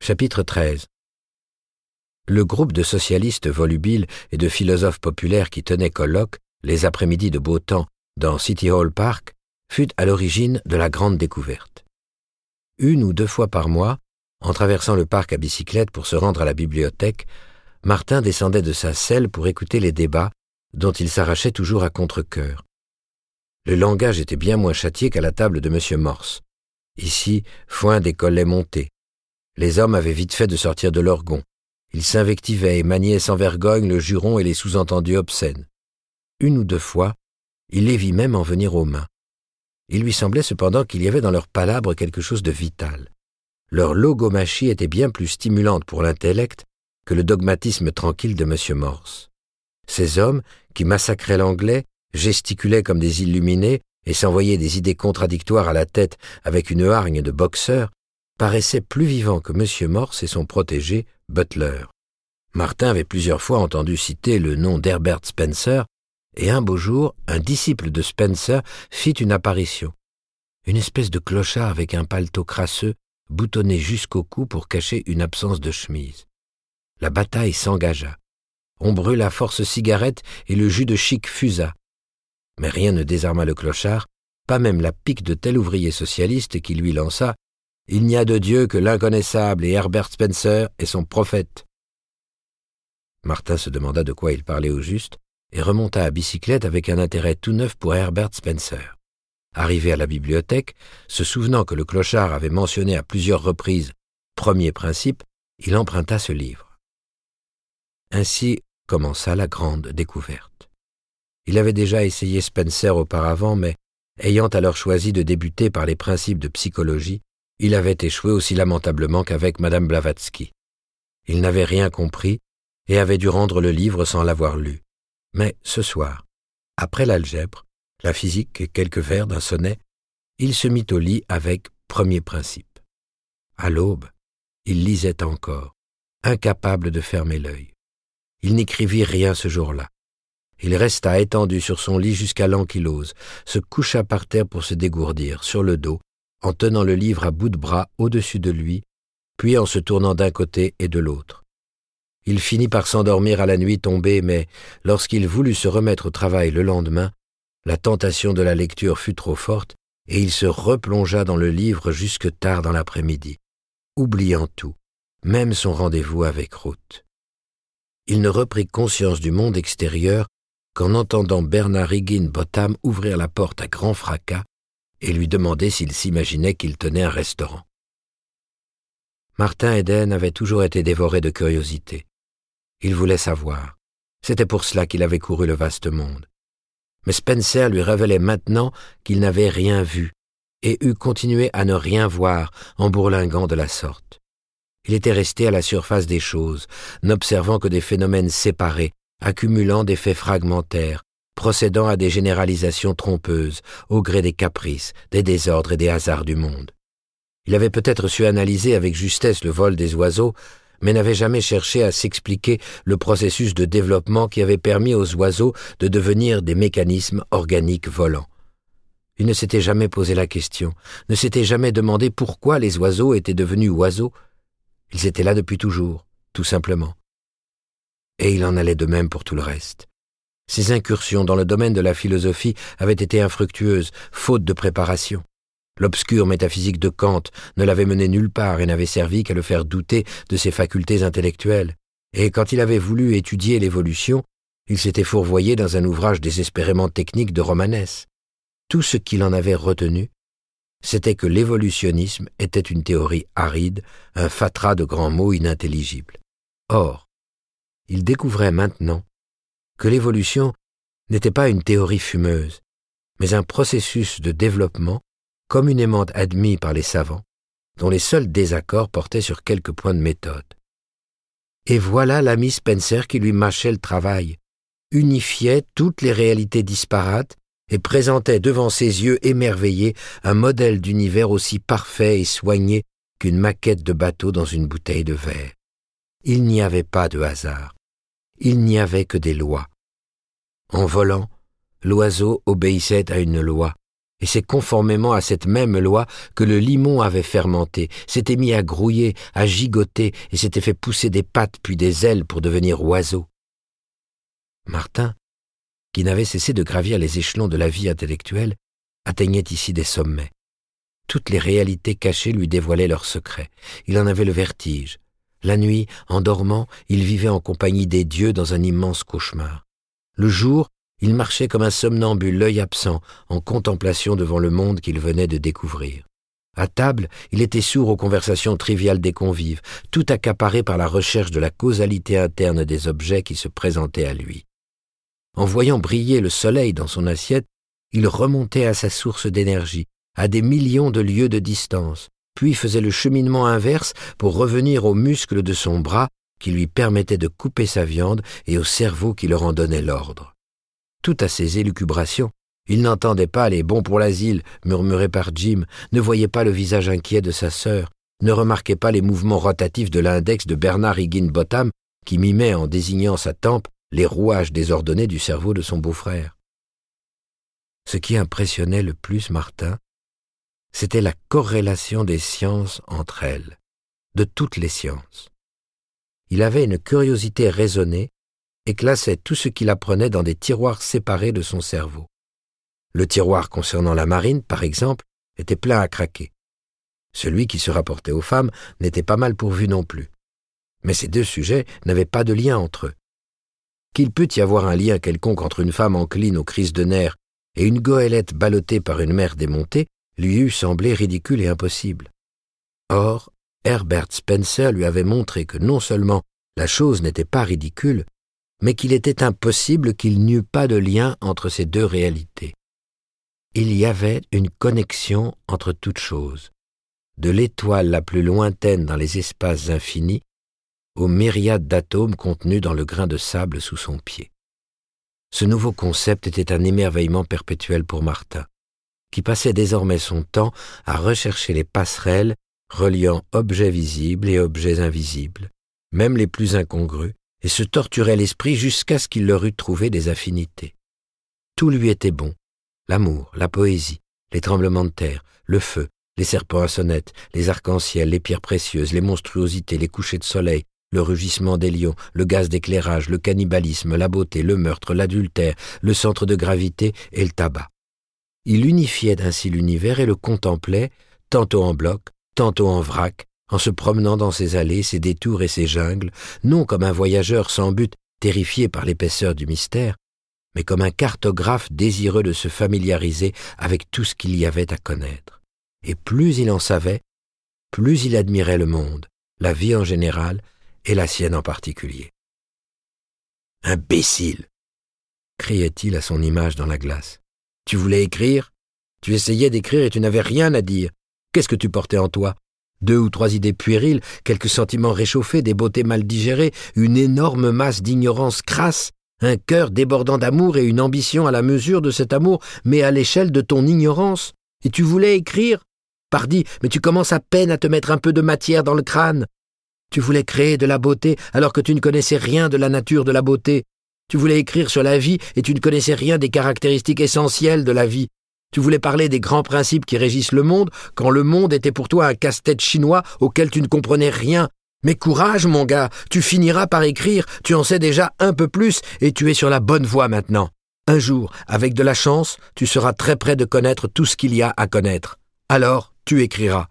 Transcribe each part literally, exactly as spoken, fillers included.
Chapitre treize. Le groupe de socialistes volubiles et de philosophes populaires qui tenait colloque, les après-midi de beau temps, dans City Hall Park, fut à l'origine de la grande découverte. Une ou deux fois par mois, en traversant le parc à bicyclette pour se rendre à la bibliothèque, Martin descendait de sa selle pour écouter les débats dont il s'arrachait toujours à contre-cœur. Le langage était bien moins châtié qu'à la table de M. Morse. Ici, foin des collets montés. Les hommes avaient vite fait de sortir de leur gonds. Ils s'invectivaient et maniaient sans vergogne le juron et les sous-entendus obscènes. Une ou deux fois, il les vit même en venir aux mains. Il lui semblait cependant qu'il y avait dans leurs palabres quelque chose de vital. Leur logomachie était bien plus stimulante pour l'intellect que le dogmatisme tranquille de M. Morse. Ces hommes, qui massacraient l'anglais, gesticulaient comme des illuminés et s'envoyaient des idées contradictoires à la tête avec une hargne de boxeurs, paraissaient plus vivants que M. Morse et son protégé, Butler. Martin avait plusieurs fois entendu citer le nom d'Herbert Spencer, et un beau jour, un disciple de Spencer fit une apparition. Une espèce de clochard avec un paletot crasseux, boutonné jusqu'au cou pour cacher une absence de chemise. La bataille s'engagea. On brûla force cigarette et le jus de chic fusa. Mais rien ne désarma le clochard, pas même la pique de tel ouvrier socialiste qui lui lança « Il n'y a de Dieu que l'inconnaissable et Herbert Spencer est son prophète ». Martin se demanda de quoi il parlait au juste et remonta à bicyclette avec un intérêt tout neuf pour Herbert Spencer. Arrivé à la bibliothèque, se souvenant que le clochard avait mentionné à plusieurs reprises « premier principe », il emprunta ce livre. Ainsi commença la grande découverte. Il avait déjà essayé Spencer auparavant, mais, ayant alors choisi de débuter par les principes de psychologie, il avait échoué aussi lamentablement qu'avec Madame Blavatsky. Il n'avait rien compris et avait dû rendre le livre sans l'avoir lu. Mais ce soir, après l'algèbre, la physique et quelques vers d'un sonnet, il se mit au lit avec premier principe. À l'aube, il lisait encore, incapable de fermer l'œil. Il n'écrivit rien ce jour-là. Il resta étendu sur son lit jusqu'à l'ankylose, se coucha par terre pour se dégourdir, sur le dos, en tenant le livre à bout de bras au-dessus de lui, puis en se tournant d'un côté et de l'autre. Il finit par s'endormir à la nuit tombée, mais lorsqu'il voulut se remettre au travail le lendemain, la tentation de la lecture fut trop forte et il se replongea dans le livre jusque tard dans l'après-midi, oubliant tout, même son rendez-vous avec Ruth. Il ne reprit conscience du monde extérieur qu'en entendant Bernard Higginbotham ouvrir la porte à grand fracas et lui demander s'il s'imaginait qu'il tenait un restaurant. Martin Eden avait toujours été dévoré de curiosité. Il voulait savoir. C'était pour cela qu'il avait couru le vaste monde. Mais Spencer lui révélait maintenant qu'il n'avait rien vu et eût continué à ne rien voir en bourlinguant de la sorte. Il était resté à la surface des choses, n'observant que des phénomènes séparés, accumulant des faits fragmentaires, procédant à des généralisations trompeuses, au gré des caprices, des désordres et des hasards du monde. Il avait peut-être su analyser avec justesse le vol des oiseaux, mais n'avait jamais cherché à s'expliquer le processus de développement qui avait permis aux oiseaux de devenir des mécanismes organiques volants. Il ne s'était jamais posé la question, ne s'était jamais demandé pourquoi les oiseaux étaient devenus oiseaux. Ils étaient là depuis toujours, tout simplement. Et il en allait de même pour tout le reste. Ses incursions dans le domaine de la philosophie avaient été infructueuses, faute de préparation. L'obscure métaphysique de Kant ne l'avait mené nulle part et n'avait servi qu'à le faire douter de ses facultés intellectuelles. Et quand il avait voulu étudier l'évolution, il s'était fourvoyé dans un ouvrage désespérément technique de Romanès. Tout ce qu'il en avait retenu, c'était que l'évolutionnisme était une théorie aride, un fatras de grands mots inintelligibles. Or, il découvrait maintenant que l'évolution n'était pas une théorie fumeuse, mais un processus de développement communément admis par les savants, dont les seuls désaccords portaient sur quelques points de méthode. Et voilà l'ami Spencer qui lui mâchait le travail, unifiait toutes les réalités disparates et présentait devant ses yeux émerveillés un modèle d'univers aussi parfait et soigné qu'une maquette de bateau dans une bouteille de verre. Il n'y avait pas de hasard, il n'y avait que des lois. En volant, l'oiseau obéissait à une loi, Et c'est conformément à cette même loi que le limon avait fermenté, s'était mis à grouiller, à gigoter, et s'était fait pousser des pattes puis des ailes pour devenir oiseau. Martin, qui n'avait cessé de gravir les échelons de la vie intellectuelle, atteignait ici des sommets. Toutes les réalités cachées lui dévoilaient leurs secrets. Il en avait le vertige. La nuit, en dormant, il vivait en compagnie des dieux dans un immense cauchemar. Le jour, il marchait comme un somnambule, l'œil absent, en contemplation devant le monde qu'il venait de découvrir. À table, il était sourd aux conversations triviales des convives, tout accaparé par la recherche de la causalité interne des objets qui se présentaient à lui. En voyant briller le soleil dans son assiette, il remontait à sa source d'énergie, à des millions de lieues de distance, puis faisait le cheminement inverse pour revenir aux muscles de son bras qui lui permettaient de couper sa viande et au cerveau qui leur en donnait l'ordre. Tout à ces élucubrations, il n'entendait pas les bons pour l'asile murmurés par Jim, ne voyait pas le visage inquiet de sa sœur, ne remarquait pas les mouvements rotatifs de l'index de Bernard Higginbotham qui mimait en désignant sa tempe les rouages désordonnés du cerveau de son beau-frère. Ce qui impressionnait le plus Martin, c'était la corrélation des sciences entre elles, de toutes les sciences. Il avait une curiosité raisonnée et classait tout ce qu'il apprenait dans des tiroirs séparés de son cerveau. Le tiroir concernant la marine, par exemple, était plein à craquer. Celui qui se rapportait aux femmes n'était pas mal pourvu non plus. Mais ces deux sujets n'avaient pas de lien entre eux. Qu'il peut y avoir un lien quelconque entre une femme encline aux crises de nerfs et une goélette ballottée par une mer démontée lui eût semblé ridicule et impossible. Or, Herbert Spencer lui avait montré que non seulement la chose n'était pas ridicule, mais qu'il était impossible qu'il n'y eût pas de lien entre ces deux réalités. Il y avait une connexion entre toutes choses, de l'étoile la plus lointaine dans les espaces infinis aux myriades d'atomes contenus dans le grain de sable sous son pied. Ce nouveau concept était un émerveillement perpétuel pour Martin, qui passait désormais son temps à rechercher les passerelles reliant objets visibles et objets invisibles, même les plus incongrus, et se torturait l'esprit jusqu'à ce qu'il leur eût trouvé des affinités. Tout lui était bon, l'amour, la poésie, les tremblements de terre, le feu, les serpents à sonnettes, les arcs-en-ciel, les pierres précieuses, les monstruosités, les couchers de soleil, le rugissement des lions, le gaz d'éclairage, le cannibalisme, la beauté, le meurtre, l'adultère, le centre de gravité et le tabac. Il unifiait ainsi l'univers et le contemplait, tantôt en bloc, tantôt en vrac, en se promenant dans ses allées, ses détours et ses jungles, non comme un voyageur sans but terrifié par l'épaisseur du mystère, mais comme un cartographe désireux de se familiariser avec tout ce qu'il y avait à connaître. Et plus il en savait, plus il admirait le monde, la vie en général et la sienne en particulier. « Imbécile !» criait-il à son image dans la glace. « Tu voulais écrire ? Tu essayais d'écrire et tu n'avais rien à dire. Qu'est-ce que tu portais en toi ? Deux ou trois idées puériles, quelques sentiments réchauffés, des beautés mal digérées, une énorme masse d'ignorance crasse, un cœur débordant d'amour et une ambition à la mesure de cet amour, mais à l'échelle de ton ignorance. Et tu voulais écrire ? Pardi, mais tu commences à peine à te mettre un peu de matière dans le crâne. Tu voulais créer de la beauté alors que tu ne connaissais rien de la nature de la beauté. Tu voulais écrire sur la vie et tu ne connaissais rien des caractéristiques essentielles de la vie. Tu voulais parler des grands principes qui régissent le monde, quand le monde était pour toi un casse-tête chinois auquel tu ne comprenais rien. Mais courage, mon gars, tu finiras par écrire, tu en sais déjà un peu plus et tu es sur la bonne voie maintenant. Un jour, avec de la chance, tu seras très près de connaître tout ce qu'il y a à connaître. Alors, tu écriras.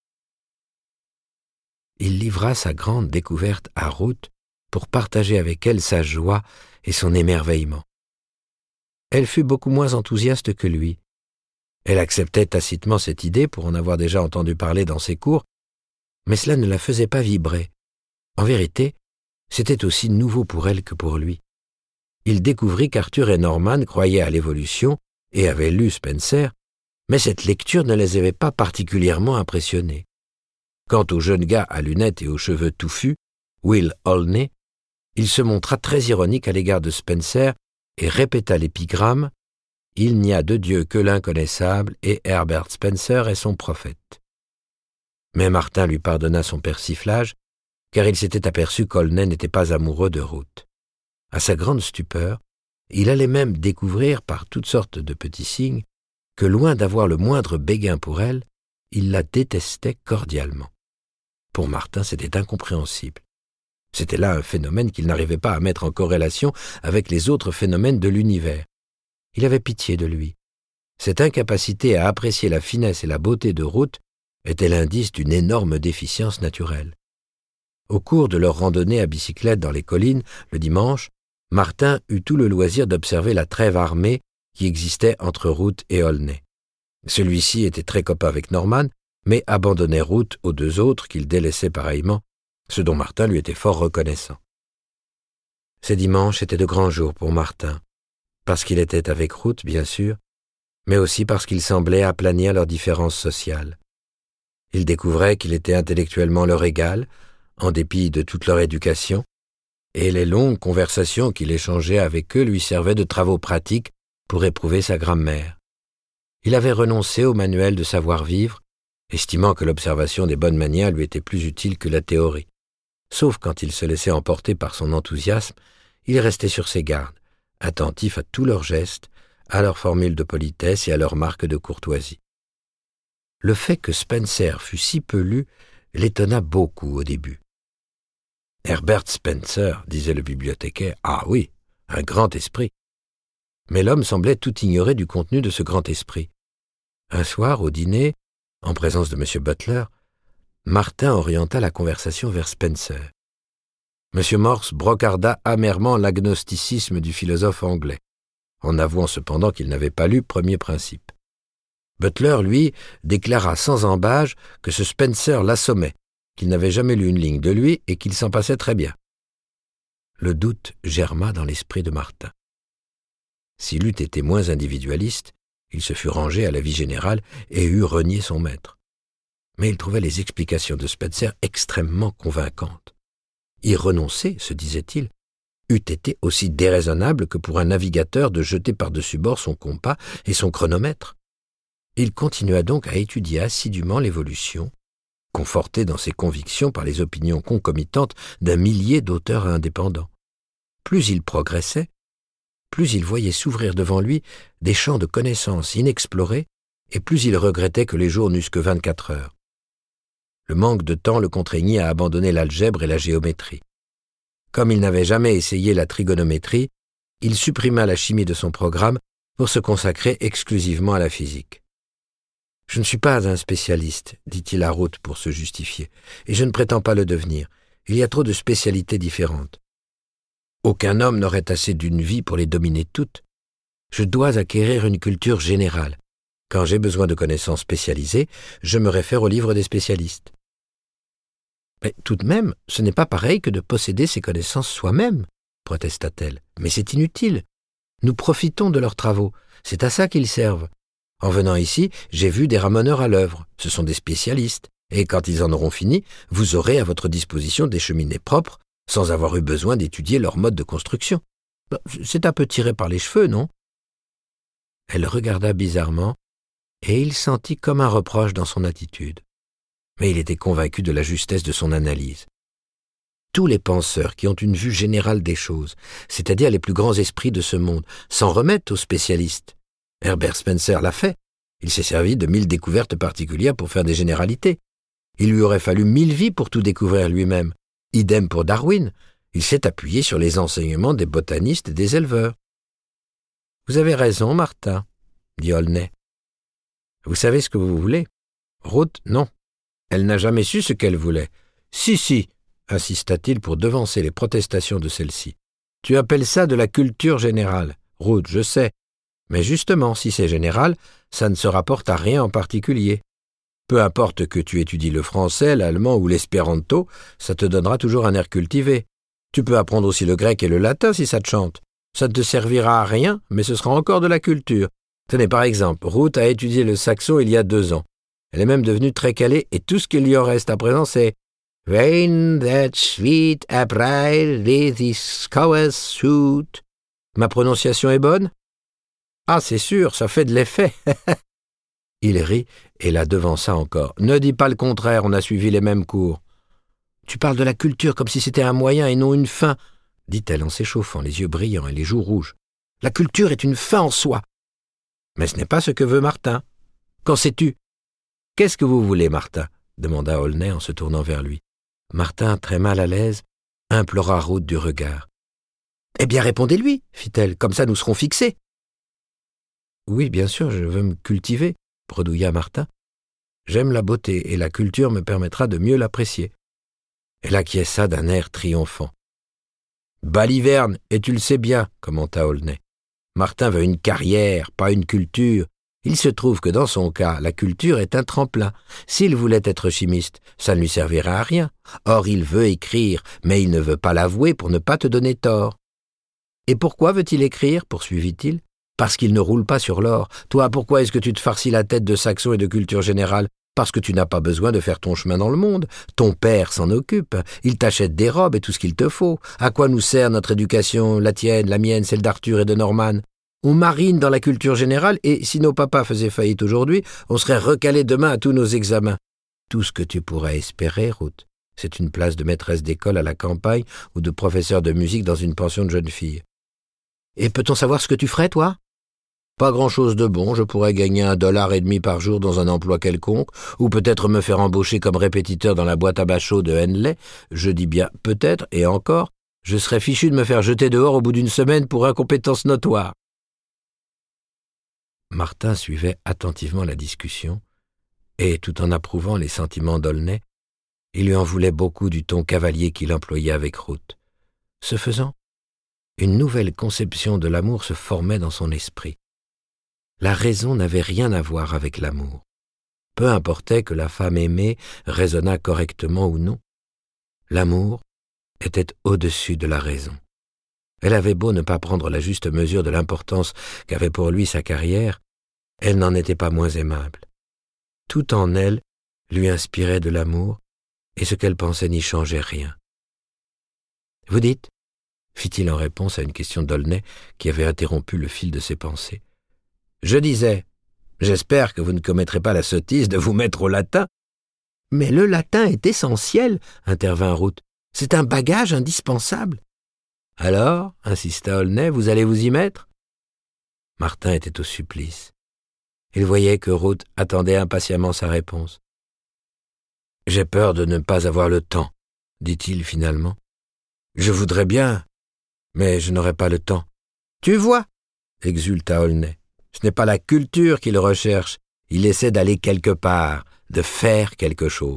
Il livra sa grande découverte à Ruth pour partager avec elle sa joie et son émerveillement. Elle fut beaucoup moins enthousiaste que lui. Elle acceptait tacitement cette idée pour en avoir déjà entendu parler dans ses cours, mais cela ne la faisait pas vibrer. En vérité, c'était aussi nouveau pour elle que pour lui. Il découvrit qu'Arthur et Norman croyaient à l'évolution et avaient lu Spencer, mais cette lecture ne les avait pas particulièrement impressionnés. Quant au jeune gars à lunettes et aux cheveux touffus, Will Olney, il se montra très ironique à l'égard de Spencer et répéta l'épigramme « Il n'y a de Dieu que l'inconnaissable et Herbert Spencer est son prophète ». Mais Martin lui pardonna son persiflage, car il s'était aperçu qu'Olney n'était pas amoureux de Ruth. À sa grande stupeur, il allait même découvrir par toutes sortes de petits signes que loin d'avoir le moindre béguin pour elle, il la détestait cordialement. Pour Martin, c'était incompréhensible. C'était là un phénomène qu'il n'arrivait pas à mettre en corrélation avec les autres phénomènes de l'univers. Il avait pitié de lui. Cette incapacité à apprécier la finesse et la beauté de Ruth était l'indice d'une énorme déficience naturelle. Au cours de leur randonnée à bicyclette dans les collines, le dimanche, Martin eut tout le loisir d'observer la trêve armée qui existait entre Ruth et Aulnay. Celui-ci était très copain avec Norman, mais abandonnait Ruth aux deux autres qu'il délaissait pareillement, ce dont Martin lui était fort reconnaissant. Ces dimanches étaient de grands jours pour Martin, parce qu'il était avec Ruth, bien sûr, mais aussi parce qu'il semblait aplanir leurs différences sociales. Il découvrait qu'il était intellectuellement leur égal, en dépit de toute leur éducation, et les longues conversations qu'il échangeait avec eux lui servaient de travaux pratiques pour éprouver sa grammaire. Il avait renoncé au manuel de savoir-vivre, estimant que l'observation des bonnes manières lui était plus utile que la théorie. Sauf quand il se laissait emporter par son enthousiasme, il restait sur ses gardes, attentif à tous leurs gestes, à leurs formules de politesse et à leurs marques de courtoisie. Le fait que Spencer fût si peu lu l'étonna beaucoup au début. « Herbert Spencer, disait le bibliothécaire, ah oui, un grand esprit. » Mais l'homme semblait tout ignorer du contenu de ce grand esprit. Un soir, au dîner, en présence de M. Butler, Martin orienta la conversation vers Spencer. M. Morse brocarda amèrement l'agnosticisme du philosophe anglais, en avouant cependant qu'il n'avait pas lu Premier Principe. Butler, lui, déclara sans embâge que ce Spencer l'assommait, qu'il n'avait jamais lu une ligne de lui et qu'il s'en passait très bien. Le doute germa dans l'esprit de Martin. S'il eût été moins individualiste, il se fût rangé à la vie générale et eût renié son maître. Mais il trouvait les explications de Spencer extrêmement convaincantes. Y renoncer, se disait-il, eût été aussi déraisonnable que pour un navigateur de jeter par-dessus bord son compas et son chronomètre. Il continua donc à étudier assidûment l'évolution, conforté dans ses convictions par les opinions concomitantes d'un millier d'auteurs indépendants. Plus il progressait, plus il voyait s'ouvrir devant lui des champs de connaissances inexplorés, et plus il regrettait que les jours n'eussent que vingt-quatre heures. Le manque de temps le contraignit à abandonner l'algèbre et la géométrie. Comme il n'avait jamais essayé la trigonométrie, il supprima la chimie de son programme pour se consacrer exclusivement à la physique. « Je ne suis pas un spécialiste, dit-il à Ruth pour se justifier, et je ne prétends pas le devenir. Il y a trop de spécialités différentes. Aucun homme n'aurait assez d'une vie pour les dominer toutes. Je dois acquérir une culture générale. Quand j'ai besoin de connaissances spécialisées, je me réfère aux livres des spécialistes. » Mais tout de même, ce n'est pas pareil que de posséder ces connaissances soi-même, protesta-t-elle. Mais c'est inutile. Nous profitons de leurs travaux. C'est à ça qu'ils servent. En venant ici, j'ai vu des ramoneurs à l'œuvre. Ce sont des spécialistes. Et quand ils en auront fini, vous aurez à votre disposition des cheminées propres, sans avoir eu besoin d'étudier leur mode de construction. C'est un peu tiré par les cheveux, non ? Elle regarda bizarrement, et il sentit comme un reproche dans son attitude. Mais il était convaincu de la justesse de son analyse. Tous les penseurs qui ont une vue générale des choses, c'est-à-dire les plus grands esprits de ce monde, s'en remettent aux spécialistes. Herbert Spencer l'a fait. Il s'est servi de mille découvertes particulières pour faire des généralités. Il lui aurait fallu mille vies pour tout découvrir lui-même. Idem pour Darwin. Il s'est appuyé sur les enseignements des botanistes et des éleveurs. « Vous avez raison, Martin, » dit Aulnay. « Vous savez ce que vous voulez ? Ruth, non. Elle n'a jamais su ce qu'elle voulait. Si, si, insista-t-il pour devancer les protestations de celle-ci. Tu appelles ça de la culture générale. Ruth, je sais. Mais justement, si c'est général, ça ne se rapporte à rien en particulier. Peu importe que tu étudies le français, l'allemand ou l'espéranto, ça te donnera toujours un air cultivé. Tu peux apprendre aussi le grec et le latin si ça te chante. Ça ne te servira à rien, mais ce sera encore de la culture. Tenez, par exemple, Ruth a étudié le saxon il y a deux ans. Elle est même devenue très calée, et tout ce qu'il lui en reste à présent, c'est « Rain that sweet April with his showers shoot ». Ma prononciation est bonne ? Ah, c'est sûr, ça fait de l'effet. Il rit et la devança encore. Ne dis pas le contraire, on a suivi les mêmes cours. Tu parles de la culture comme si c'était un moyen et non une fin, dit-elle en s'échauffant, les yeux brillants et les joues rouges. La culture est une fin en soi. Mais ce n'est pas ce que veut Martin. Qu'en sais-tu? Qu'est-ce que vous voulez, Martin? Demanda Aulnay en se tournant vers lui. Martin, très mal à l'aise, implora Ruth du regard. Eh bien, répondez-lui, fit-elle, comme ça nous serons fixés. Oui, bien sûr, je veux me cultiver, bredouilla Martin. J'aime la beauté, et la culture me permettra de mieux l'apprécier. Elle acquiesça d'un air triomphant. Baliverne, et tu le sais bien, commenta Aulnay. Martin veut une carrière, pas une culture. Il se trouve que dans son cas, la culture est un tremplin. S'il voulait être chimiste, ça ne lui servirait à rien. Or, il veut écrire, mais il ne veut pas l'avouer pour ne pas te donner tort. Et pourquoi veut-il écrire, poursuivit-il? Parce qu'il ne roule pas sur l'or. Toi, pourquoi est-ce que tu te farcis la tête de Saxon et de culture générale? Parce que tu n'as pas besoin de faire ton chemin dans le monde. Ton père s'en occupe. Il t'achète des robes et tout ce qu'il te faut. À quoi nous sert notre éducation, la tienne, la mienne, celle d'Arthur et de Norman? On marine dans la culture générale et, si nos papas faisaient faillite aujourd'hui, on serait recalé demain à tous nos examens. Tout ce que tu pourrais espérer, Ruth, c'est une place de maîtresse d'école à la campagne ou de professeur de musique dans une pension de jeunes filles. Et peut-on savoir ce que tu ferais, toi? Pas grand-chose de bon, je pourrais gagner un dollar et demi par jour dans un emploi quelconque, ou peut-être me faire embaucher comme répétiteur dans la boîte à bachot de Henley. Je dis bien peut-être, et encore, je serais fichu de me faire jeter dehors au bout d'une semaine pour incompétence notoire. Martin suivait attentivement la discussion, et, tout en approuvant les sentiments d'Aulnay, il lui en voulait beaucoup du ton cavalier qu'il employait avec Ruth. Ce faisant, une nouvelle conception de l'amour se formait dans son esprit. La raison n'avait rien à voir avec l'amour. Peu importait que la femme aimée raisonnât correctement ou non. L'amour était au-dessus de la raison. Elle avait beau ne pas prendre la juste mesure de l'importance qu'avait pour lui sa carrière, elle n'en était pas moins aimable. Tout en elle lui inspirait de l'amour, et ce qu'elle pensait n'y changeait rien. « Vous dites ?» fit-il en réponse à une question d'Aulnay qui avait interrompu le fil de ses pensées. « Je disais, j'espère que vous ne commettrez pas la sottise de vous mettre au latin. »« Mais le latin est essentiel, » intervint Ruth. « C'est un bagage indispensable. »« Alors, insista Aulnay, vous allez vous y mettre ?» Martin était au supplice. Il voyait que Ruth attendait impatiemment sa réponse. « J'ai peur de ne pas avoir le temps, » dit-il finalement. « Je voudrais bien, mais je n'aurai pas le temps. »« Tu vois » exulta Aulnay. « Ce n'est pas la culture qu'il recherche, il essaie d'aller quelque part, de faire quelque chose. »«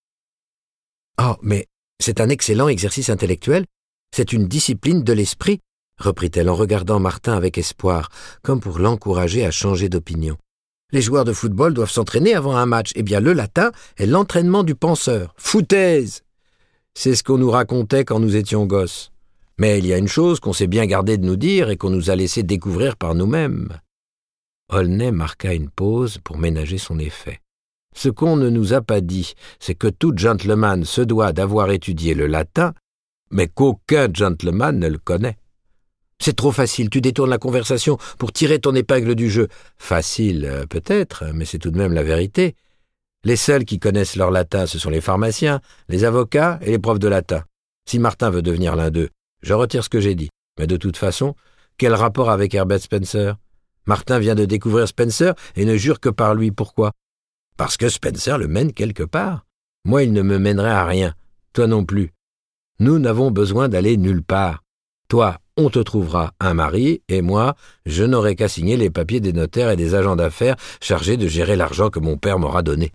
Oh, mais c'est un excellent exercice intellectuel, c'est une discipline de l'esprit, » reprit-elle en regardant Martin avec espoir, comme pour l'encourager à changer d'opinion. « Les joueurs de football doivent s'entraîner avant un match. Eh bien, le latin est l'entraînement du penseur. Foutaise! C'est ce qu'on nous racontait quand nous étions gosses. Mais il y a une chose qu'on s'est bien gardé de nous dire et qu'on nous a laissé découvrir par nous-mêmes. » Aulnay marqua une pause pour ménager son effet. « Ce qu'on ne nous a pas dit, c'est que tout gentleman se doit d'avoir étudié le latin, mais qu'aucun gentleman ne le connaît. C'est trop facile, tu détournes la conversation pour tirer ton épingle du jeu. Facile, peut-être, mais c'est tout de même la vérité. Les seuls qui connaissent leur latin, ce sont les pharmaciens, les avocats et les profs de latin. Si Martin veut devenir l'un d'eux, je retire ce que j'ai dit. Mais de toute façon, quel rapport avec Herbert Spencer ? Martin vient de découvrir Spencer et ne jure que par lui. Pourquoi ? Parce que Spencer le mène quelque part. Moi, il ne me mènerait à rien. Toi non plus. Nous n'avons besoin d'aller nulle part. Toi, on te trouvera un mari, et moi, je n'aurai qu'à signer les papiers des notaires et des agents d'affaires chargés de gérer l'argent que mon père m'aura donné.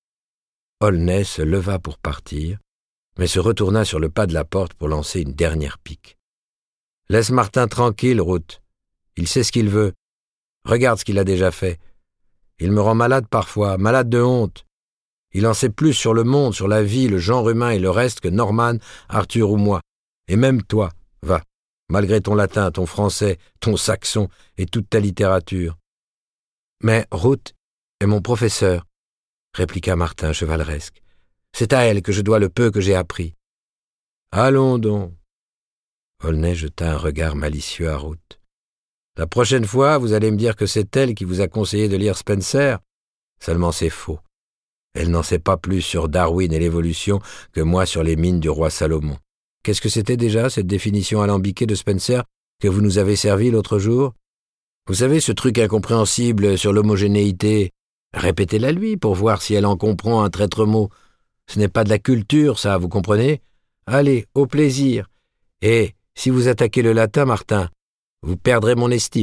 Aulnay se leva pour partir, mais se retourna sur le pas de la porte pour lancer une dernière pique. « Laisse Martin tranquille, Ruth. Il sait ce qu'il veut. Regarde ce qu'il a déjà fait. Il me rend malade parfois, malade de honte. Il en sait plus sur le monde, sur la vie, le genre humain et le reste que Norman, Arthur ou moi. Et même toi, va, malgré ton latin, ton français, ton saxon et toute ta littérature. »« Mais Ruth est mon professeur, » répliqua Martin chevaleresque. « C'est à elle que je dois le peu que j'ai appris. »« Allons donc. » Aulnay jeta un regard malicieux à Ruth. « La prochaine fois, vous allez me dire que c'est elle qui vous a conseillé de lire Spencer. Seulement c'est faux. Elle n'en sait pas plus sur Darwin et l'évolution que moi sur les mines du roi Salomon. Qu'est-ce que c'était déjà, cette définition alambiquée de Spencer que vous nous avez servie l'autre jour ? Vous savez, ce truc incompréhensible sur l'homogénéité, répétez-la lui pour voir si elle en comprend un traître mot. Ce n'est pas de la culture, ça, vous comprenez? Allez, au plaisir. Et si vous attaquez le latin, Martin, vous perdrez mon estime. »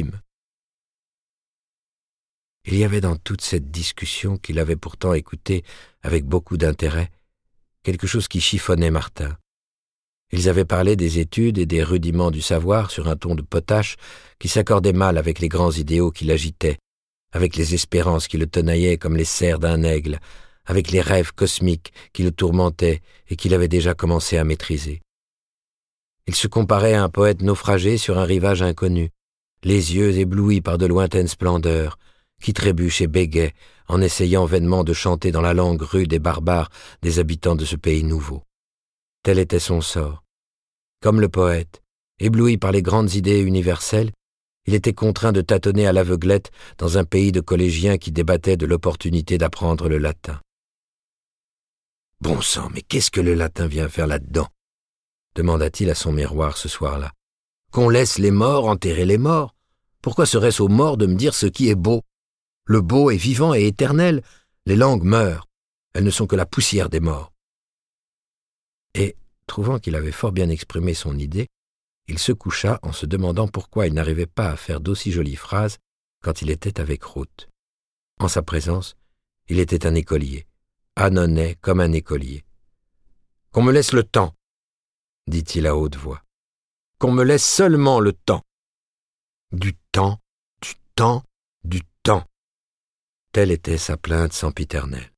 Il y avait dans toute cette discussion, qu'il avait pourtant écoutée avec beaucoup d'intérêt, quelque chose qui chiffonnait Martin. Ils avaient parlé des études et des rudiments du savoir sur un ton de potache qui s'accordait mal avec les grands idéaux qui l'agitaient, avec les espérances qui le tenaillaient comme les serres d'un aigle, avec les rêves cosmiques qui le tourmentaient et qu'il avait déjà commencé à maîtriser. Il se comparait à un poète naufragé sur un rivage inconnu, les yeux éblouis par de lointaines splendeurs, qui trébuche et bégait en essayant vainement de chanter dans la langue rude et barbare des habitants de ce pays nouveau. Tel était son sort. Comme le poète, ébloui par les grandes idées universelles, il était contraint de tâtonner à l'aveuglette dans un pays de collégiens qui débattaient de l'opportunité d'apprendre le latin. « Bon sang, mais qu'est-ce que le latin vient faire là-dedans » demanda-t-il à son miroir ce soir-là. « Qu'on laisse les morts enterrer les morts. Pourquoi serait-ce aux morts de me dire ce qui est beau? Le beau est vivant et éternel. Les langues meurent. Elles ne sont que la poussière des morts. » Et, trouvant qu'il avait fort bien exprimé son idée, il se coucha en se demandant pourquoi il n'arrivait pas à faire d'aussi jolies phrases quand il était avec Ruth. En sa présence, il était un écolier, annonais comme un écolier. « Qu'on me laisse le temps, » dit-il à haute voix. « Qu'on me laisse seulement le temps. » Du temps, du temps, du temps. Telle était sa plainte sempiternelle.